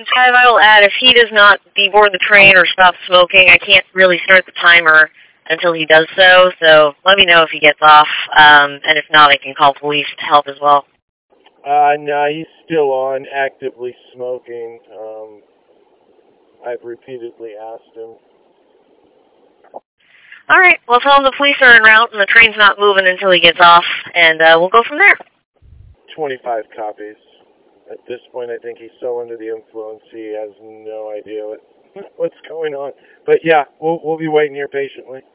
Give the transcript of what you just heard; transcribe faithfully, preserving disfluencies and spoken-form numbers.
five, I will add, if he does not deboard the train or stop smoking, I can't really start the timer until he does so, so let me know if he gets off, um, and if not, I can call police to help as well. Uh, no, he's still on, actively smoking. Um, I've repeatedly asked him. All right, well, tell him the police are en route and the train's not moving until he gets off, and uh, we'll go from there. twenty-five copies. At this point, I think he's so under the influence, he has no idea what, what's going on. But yeah, we'll, we'll be waiting here patiently.